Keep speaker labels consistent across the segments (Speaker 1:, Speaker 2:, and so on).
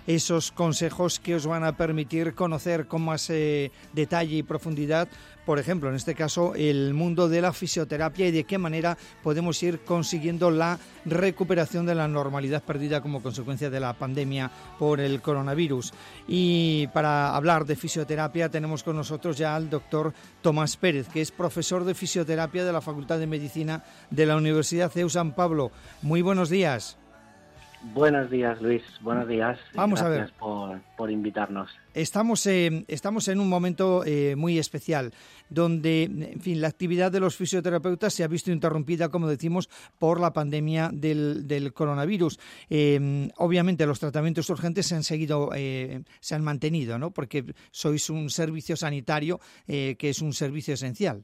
Speaker 1: esos consejos que os van a permitir conocer con más detalle y profundidad, por ejemplo, en este caso, el mundo de la fisioterapia y de qué manera podemos ir consiguiendo la recuperación de la normalidad perdida como consecuencia de la pandemia por el coronavirus. Y para hablar de fisioterapia tenemos con nosotros ya al doctor Tomás Pérez, que es profesor de fisioterapia de la Facultad de Medicina de la Universidad CEU San Pablo. Muy buenos días.
Speaker 2: Buenos días, Luis. Buenos días.
Speaker 1: Vamos a ver.
Speaker 2: Gracias por invitarnos.
Speaker 1: Estamos en un momento muy especial, donde, en fin, la actividad de los fisioterapeutas se ha visto interrumpida, como decimos, por la pandemia del coronavirus. Obviamente, los tratamientos urgentes se han mantenido, ¿no? Porque sois un servicio sanitario que es un servicio esencial.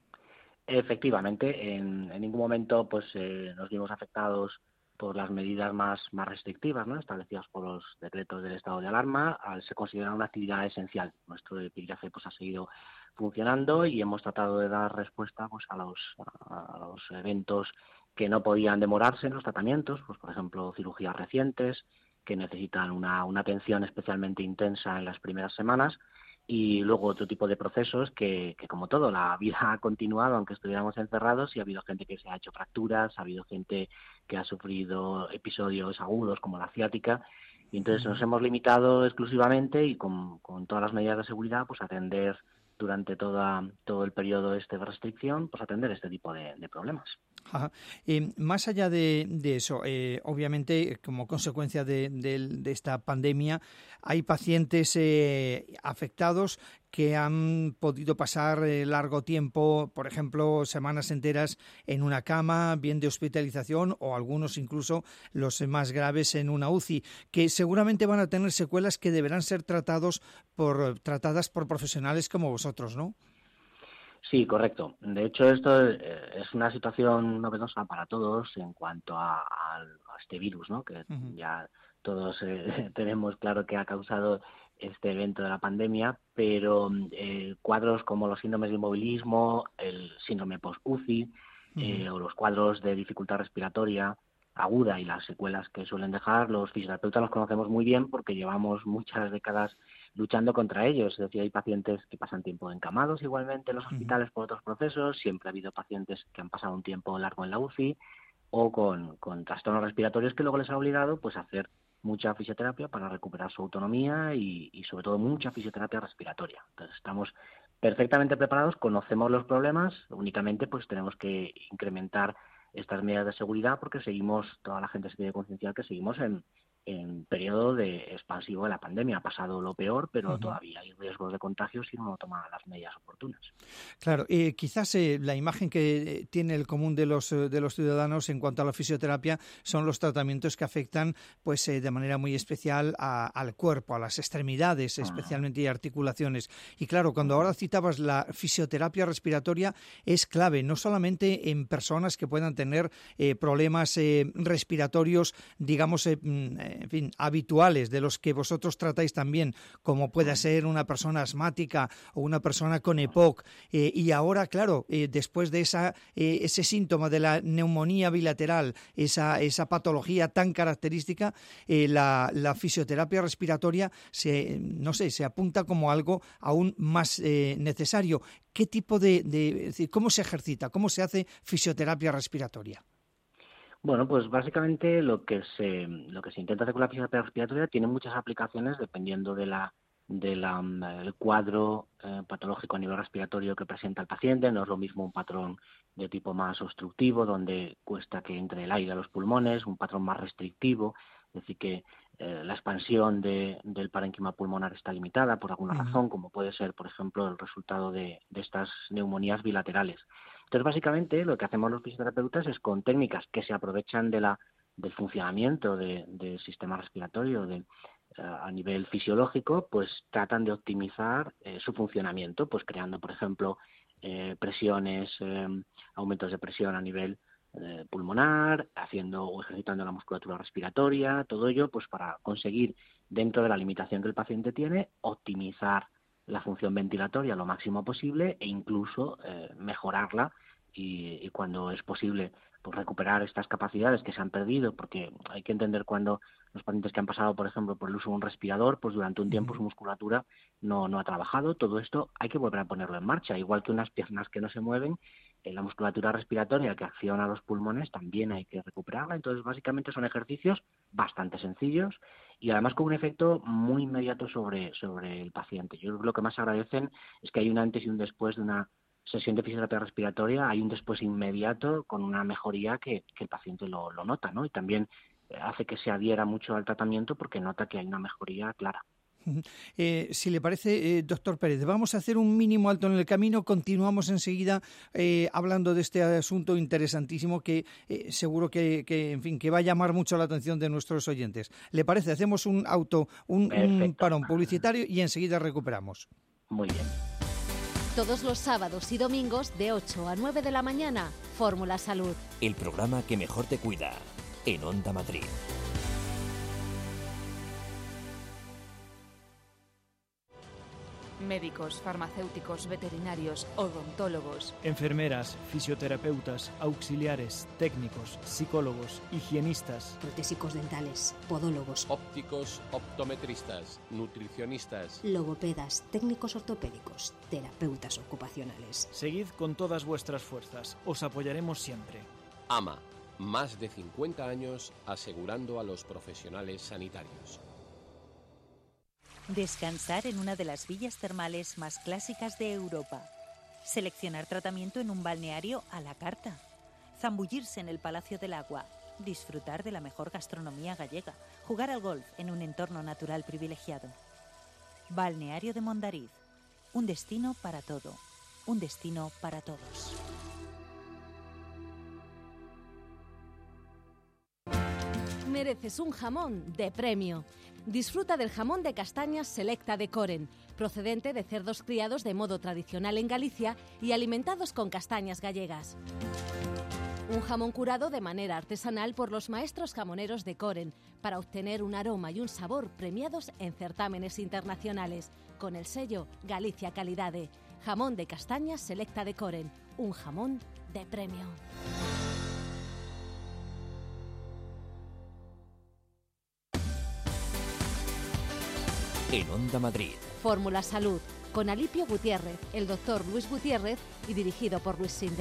Speaker 2: Efectivamente, en ningún momento nos vimos afectados por las medidas más restrictivas, ¿no?, establecidas por los decretos del estado de alarma, al ser considerada una actividad esencial. Nuestro epígrafe ha seguido funcionando y hemos tratado de dar respuesta a los eventos que no podían demorarse en los tratamientos, por ejemplo, cirugías recientes que necesitan una atención especialmente intensa en las primeras semanas, y luego otro tipo de procesos que como todo, la vida ha continuado aunque estuviéramos encerrados, y ha habido gente que se ha hecho fracturas, ha habido gente que ha sufrido episodios agudos como la ciática, y entonces nos hemos limitado exclusivamente y con todas las medidas de seguridad a atender durante todo el periodo de restricción, atender este tipo de problemas.
Speaker 1: Ajá. Más allá de eso, obviamente, como consecuencia de esta pandemia, hay pacientes afectados que han podido pasar largo tiempo, por ejemplo, semanas enteras en una cama, bien de hospitalización, o algunos incluso, los más graves, en una UCI, que seguramente van a tener secuelas que deberán ser tratadas por profesionales como vosotros, ¿no?
Speaker 2: Sí, correcto. De hecho, esto es una situación novedosa para todos en cuanto a este virus, ¿no?, que ya todos tenemos claro que ha causado este evento de la pandemia, pero cuadros como los síndromes de inmovilismo, el síndrome post-UCI, o los cuadros de dificultad respiratoria aguda y las secuelas que suelen dejar, los fisioterapeutas los conocemos muy bien porque llevamos muchas décadas luchando contra ellos. Es decir, hay pacientes que pasan tiempo encamados igualmente en los hospitales por otros procesos, siempre ha habido pacientes que han pasado un tiempo largo en la UCI o con trastornos respiratorios que luego les ha obligado a hacer mucha fisioterapia para recuperar su autonomía y sobre todo mucha fisioterapia respiratoria. Entonces estamos perfectamente preparados, conocemos los problemas, únicamente tenemos que incrementar estas medidas de seguridad porque toda la gente se tiene que concienciar que seguimos en periodo de expansivo de la pandemia. Ha pasado lo peor, pero todavía hay riesgos de contagio si uno no toma las medidas oportunas.
Speaker 1: Claro, quizás la imagen que tiene el común de los ciudadanos en cuanto a la fisioterapia son los tratamientos que afectan de manera muy especial al cuerpo, a las extremidades, especialmente, y articulaciones. Y claro, cuando ahora citabas la fisioterapia respiratoria, es clave, no solamente en personas que puedan tener problemas respiratorios, digamos, en fin, habituales, de los que vosotros tratáis también, como pueda ser una persona asmática o una persona con EPOC, y ahora, claro, después de ese síntoma de la neumonía bilateral, esa patología tan característica, la fisioterapia respiratoria se apunta como algo aún más necesario. ¿Qué tipo es decir, cómo se ejercita, cómo se hace fisioterapia respiratoria?
Speaker 2: Bueno, pues básicamente lo que se intenta hacer con la fisioterapia respiratoria tiene muchas aplicaciones dependiendo el cuadro patológico a nivel respiratorio que presenta el paciente. No es lo mismo un patrón de tipo más obstructivo, donde cuesta que entre el aire a los pulmones, un patrón más restrictivo, es decir, que la expansión del parénquima pulmonar está limitada por alguna razón, como puede ser, por ejemplo, el resultado de estas neumonías bilaterales. Entonces, básicamente, lo que hacemos los fisioterapeutas es, con técnicas que se aprovechan del funcionamiento del sistema respiratorio a nivel fisiológico, tratan de optimizar su funcionamiento, creando, por ejemplo, presiones, aumentos de presión a nivel pulmonar, haciendo o ejercitando la musculatura respiratoria, todo ello para conseguir, dentro de la limitación que el paciente tiene, optimizar la función ventilatoria lo máximo posible e incluso mejorarla y cuando es posible recuperar estas capacidades que se han perdido, porque hay que entender, cuando los pacientes que han pasado, por ejemplo, por el uso de un respirador, pues durante un tiempo su musculatura no ha trabajado. Todo esto hay que volver a ponerlo en marcha, igual que unas piernas que no se mueven, la musculatura respiratoria que acciona los pulmones también hay que recuperarla. Entonces, básicamente son ejercicios bastante sencillos y además con un efecto muy inmediato sobre el paciente. Yo creo que lo que más agradecen es que hay un antes y un después de una sesión de fisioterapia respiratoria, hay un después inmediato con una mejoría que el paciente lo nota, ¿no? Y también hace que se adhiera mucho al tratamiento porque nota que hay una mejoría clara.
Speaker 1: Si le parece, doctor Pérez, vamos a hacer un mínimo alto en el camino. Continuamos enseguida hablando de este asunto interesantísimo que seguro que va a llamar mucho la atención de nuestros oyentes. ¿Le parece? Hacemos un parón publicitario y enseguida recuperamos.
Speaker 2: Muy bien.
Speaker 3: Todos los sábados y domingos de 8 a 9 de la mañana, Fórmula Salud.
Speaker 4: El programa que mejor te cuida, en Onda Madrid.
Speaker 5: Médicos, farmacéuticos, veterinarios, odontólogos,
Speaker 6: enfermeras, fisioterapeutas, auxiliares, técnicos, psicólogos, higienistas,
Speaker 7: protésicos dentales, podólogos,
Speaker 8: ópticos, optometristas, nutricionistas,
Speaker 7: logopedas, técnicos ortopédicos, terapeutas ocupacionales.
Speaker 6: Seguid con todas vuestras fuerzas, os apoyaremos siempre.
Speaker 8: AMA, más de 50 años asegurando a los profesionales sanitarios.
Speaker 9: Descansar en una de las villas termales más clásicas de Europa. Seleccionar tratamiento en un balneario a la carta. Zambullirse en el Palacio del Agua. Disfrutar de la mejor gastronomía gallega. Jugar al golf en un entorno natural privilegiado. Balneario de Mondariz. Un destino para todo. Un destino para todos.
Speaker 3: Mereces un jamón de premio. Disfruta del jamón de castañas Selecta de Coren, procedente de cerdos criados de modo tradicional en Galicia y alimentados con castañas gallegas. Un jamón curado de manera artesanal por los maestros jamoneros de Coren para obtener un aroma y un sabor premiados en certámenes internacionales, con el sello Galicia Calidade. Jamón de castañas Selecta de Coren, un jamón de premio.
Speaker 4: En Onda Madrid.
Speaker 3: Fórmula Salud, con Alipio Gutiérrez, el doctor Luis Gutiérrez y dirigido por Luis Sinde.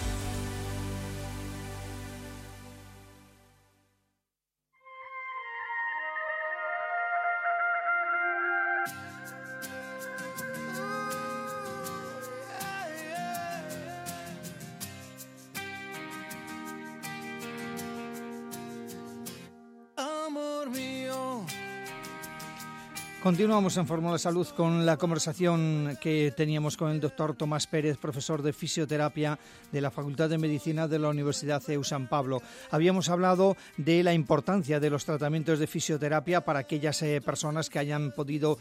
Speaker 1: Continuamos en Fórmula Salud con la conversación que teníamos con el doctor Tomás Pérez, profesor de fisioterapia de la Facultad de Medicina de la Universidad CEU San Pablo. Habíamos hablado de la importancia de los tratamientos de fisioterapia para aquellas personas que hayan podido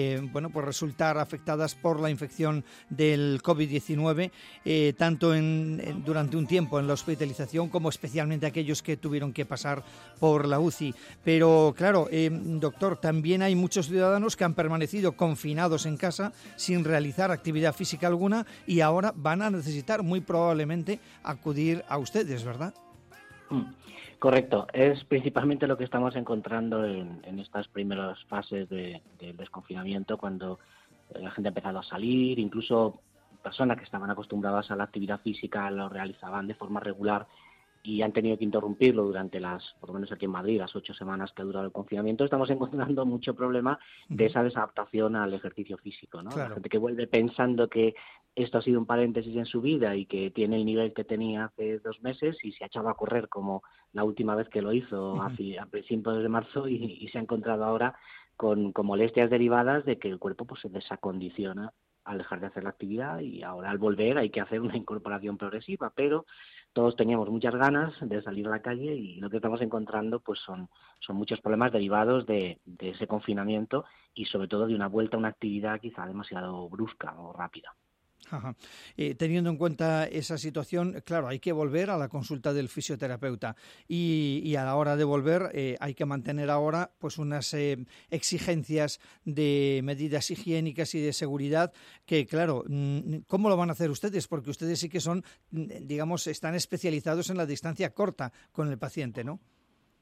Speaker 1: resultar afectadas por la infección del COVID-19, tanto durante un tiempo en la hospitalización como especialmente aquellos que tuvieron que pasar por la UCI. Pero claro, doctor, también hay muchos ciudadanos que han permanecido confinados en casa sin realizar actividad física alguna y ahora van a necesitar muy probablemente acudir a ustedes, ¿verdad?
Speaker 2: Correcto, es principalmente lo que estamos encontrando en estas primeras fases del desconfinamiento, cuando la gente ha empezado a salir, incluso personas que estaban acostumbradas a la actividad física lo realizaban de forma regular y han tenido que interrumpirlo durante por lo menos aquí en Madrid, las 8 semanas que ha durado el confinamiento. Estamos encontrando mucho problema de esa desadaptación al ejercicio físico, ¿no? Claro. La gente que vuelve pensando que esto ha sido un paréntesis en su vida y que tiene el nivel que tenía hace 2 meses y se ha echado a correr como la última vez que lo hizo a principios de marzo y se ha encontrado ahora con molestias derivadas de que el cuerpo pues se desacondiciona al dejar de hacer la actividad y ahora al volver hay que hacer una incorporación progresiva, pero todos teníamos muchas ganas de salir a la calle y lo que estamos encontrando pues son muchos problemas derivados de ese confinamiento y sobre todo de una vuelta a una actividad quizá demasiado brusca o rápida.
Speaker 1: Ajá. Teniendo en cuenta esa situación, claro, hay que volver a la consulta del fisioterapeuta y a la hora de volver hay que mantener ahora pues unas exigencias de medidas higiénicas y de seguridad que, claro, ¿cómo lo van a hacer ustedes? Porque ustedes sí que son, digamos, están especializados en la distancia corta con el paciente, ¿no?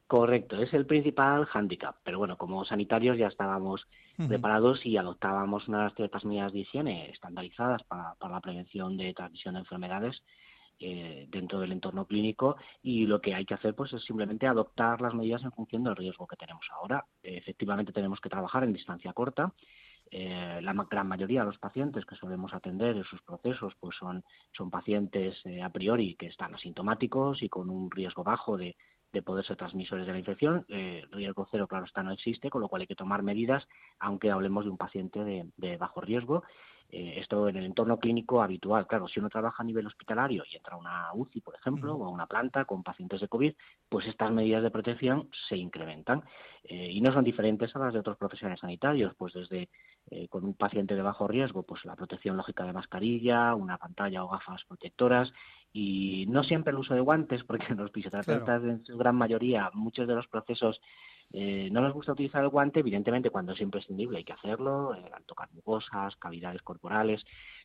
Speaker 2: Correcto, es el principal hándicap, pero bueno, como sanitarios ya estábamos preparados y adoptábamos unas ciertas medidas de higiene estandarizadas para la prevención de transmisión de enfermedades dentro del entorno clínico, y lo que hay que hacer pues es simplemente adoptar las medidas en función del riesgo que tenemos ahora. Efectivamente tenemos que trabajar en distancia corta. La gran mayoría de los pacientes que solemos atender en sus procesos pues son pacientes a priori que están asintomáticos y con un riesgo bajo de poder ser transmisores de la infección. Riesgo cero, claro está, no existe, con lo cual hay que tomar medidas, aunque hablemos de un paciente de bajo riesgo. Esto en el entorno clínico habitual. Claro, si uno trabaja a nivel hospitalario y entra a una UCI, por ejemplo, o a una planta con pacientes de COVID, pues estas medidas de protección se incrementan y no son diferentes a las de otros profesionales sanitarios, pues desde con un paciente de bajo riesgo, pues la protección lógica de mascarilla, una pantalla o gafas protectoras, y no siempre el uso de guantes, porque los fisioterapeutas en su gran mayoría, muchos de los procesos no nos gusta utilizar el guante. Evidentemente cuando es imprescindible hay que hacerlo, al tocar mucosas, cavidades corporales,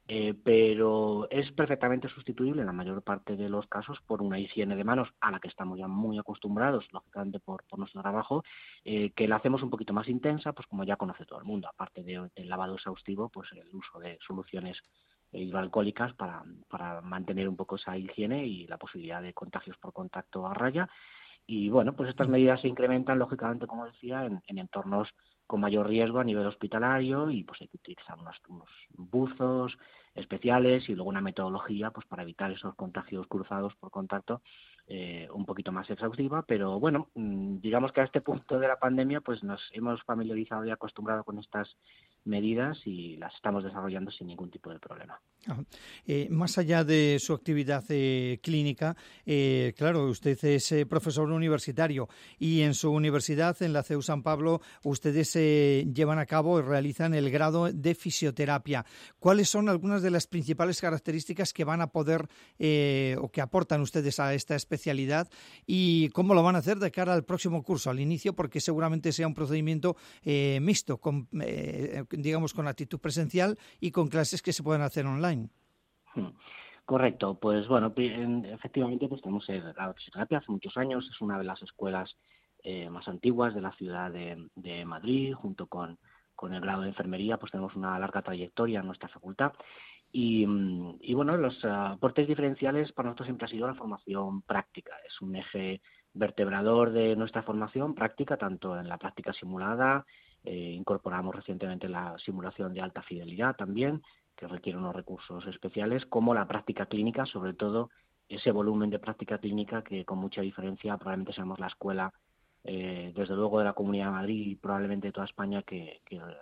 Speaker 2: pero es perfectamente sustituible en la mayor parte de los casos por una higiene de manos a la que estamos ya muy acostumbrados, lógicamente por nuestro trabajo, que la hacemos un poquito más intensa, pues como ya conoce todo el mundo, aparte del lavado exhaustivo, pues el uso de soluciones hidroalcohólicas para mantener un poco esa higiene y la posibilidad de contagios por contacto a raya. Y bueno, pues estas medidas se incrementan, lógicamente, como decía, en entornos con mayor riesgo a nivel hospitalario, y pues hay que utilizar unos buzos especiales y luego una metodología pues para evitar esos contagios cruzados por contacto un poquito más exhaustiva. Pero bueno, digamos que a este punto de la pandemia pues nos hemos familiarizado y acostumbrado con estas medidas y las estamos desarrollando sin ningún tipo de problema.
Speaker 1: Más allá de su actividad clínica, claro, usted es profesor universitario y en su universidad, en la CEU San Pablo, ustedes llevan a cabo y realizan el grado de fisioterapia. ¿Cuáles son algunas de las principales características que van a poder o que aportan ustedes a esta especialidad, y cómo lo van a hacer de cara al próximo curso, al inicio, porque seguramente sea un procedimiento mixto, digamos con actitud presencial y con clases que se puedan hacer online?
Speaker 2: Correcto, pues bueno, efectivamente pues tenemos el grado de fisioterapia hace muchos años, es una de las escuelas más antiguas de la ciudad de Madrid, junto con el grado de enfermería, pues tenemos una larga trayectoria en nuestra facultad. Y bueno, los aportes diferenciales para nosotros siempre ha sido la formación práctica. Es un eje vertebrador de nuestra formación práctica, tanto en la práctica simulada, incorporamos recientemente la simulación de alta fidelidad también, que requiere unos recursos especiales, como la práctica clínica, sobre todo ese volumen de práctica clínica que con mucha diferencia probablemente seamos la escuela, desde luego de la Comunidad de Madrid y probablemente de toda España, que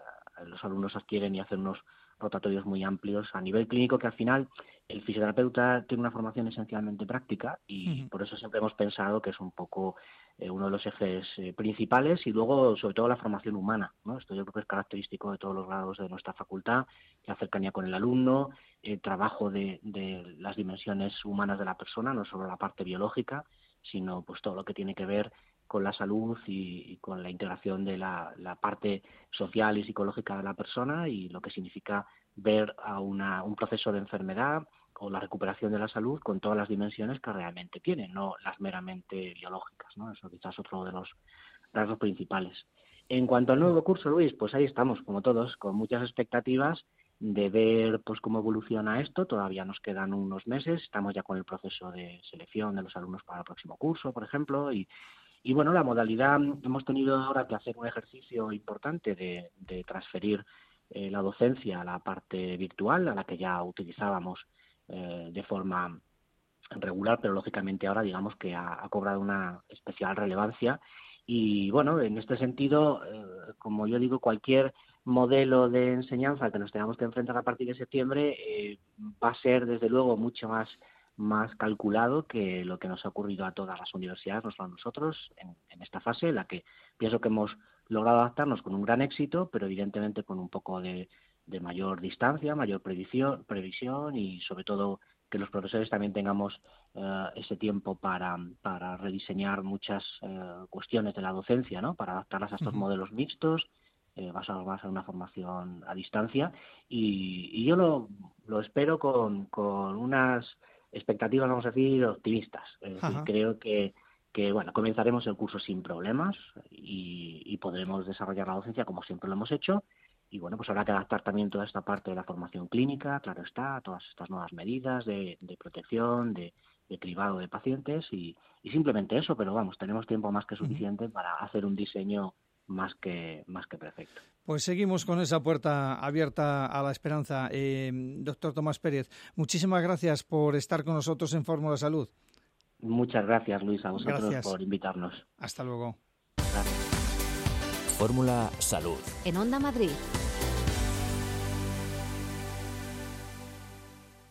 Speaker 2: los alumnos adquieren y hacen unos rotatorios muy amplios a nivel clínico, que al final el fisioterapeuta tiene una formación esencialmente práctica y por eso siempre hemos pensado que es un poco uno de los ejes principales, y luego sobre todo la formación humana, ¿no? Esto yo creo que es característico de todos los grados de nuestra facultad, la cercanía con el alumno, el trabajo de las dimensiones humanas de la persona, no solo la parte biológica, sino pues todo lo que tiene que ver con la salud y con la integración de la parte social y psicológica de la persona, y lo que significa ver a un proceso de enfermedad o la recuperación de la salud con todas las dimensiones que realmente tiene, no las meramente biológicas, ¿no? Eso quizás otro de los rasgos principales. En cuanto al nuevo curso, Luis, pues ahí estamos, como todos, con muchas expectativas de ver pues cómo evoluciona esto. Todavía nos quedan unos meses, estamos ya con el proceso de selección de los alumnos para el próximo curso, por ejemplo, y bueno, la modalidad, hemos tenido ahora que hacer un ejercicio importante de transferir la docencia a la parte virtual, a la que ya utilizábamos de forma regular, pero lógicamente ahora digamos que ha cobrado una especial relevancia. Y bueno, en este sentido, como yo digo, cualquier modelo de enseñanza que nos tengamos que enfrentar a partir de septiembre va a ser desde luego mucho más calculado que lo que nos ha ocurrido a todas las universidades, no solo a nosotros, en esta fase, en la que pienso que hemos logrado adaptarnos con un gran éxito, pero evidentemente con un poco de mayor distancia, mayor previsión y sobre todo que los profesores también tengamos ese tiempo para rediseñar muchas cuestiones de la docencia, ¿no? Para adaptarlas a estos modelos mixtos, basados más en una formación a distancia, y yo lo espero con unas expectativas, vamos a decir, optimistas. Es decir, creo que que bueno, comenzaremos el curso sin problemas y podremos desarrollar la docencia como siempre lo hemos hecho. Y bueno, pues habrá que adaptar también toda esta parte de la formación clínica, claro está, a todas estas nuevas medidas de protección, de cribado de pacientes y simplemente eso, pero vamos, tenemos tiempo más que suficiente para hacer un diseño más que perfecto.
Speaker 1: Pues seguimos con esa puerta abierta a la esperanza. Doctor Tomás Pérez, muchísimas gracias por estar con nosotros en Fórmula Salud.
Speaker 2: Muchas gracias, Luis, a vosotros
Speaker 1: Gracias.
Speaker 2: por invitarnos.
Speaker 1: Hasta luego.
Speaker 2: Gracias.
Speaker 4: Fórmula Salud.
Speaker 3: En Onda Madrid.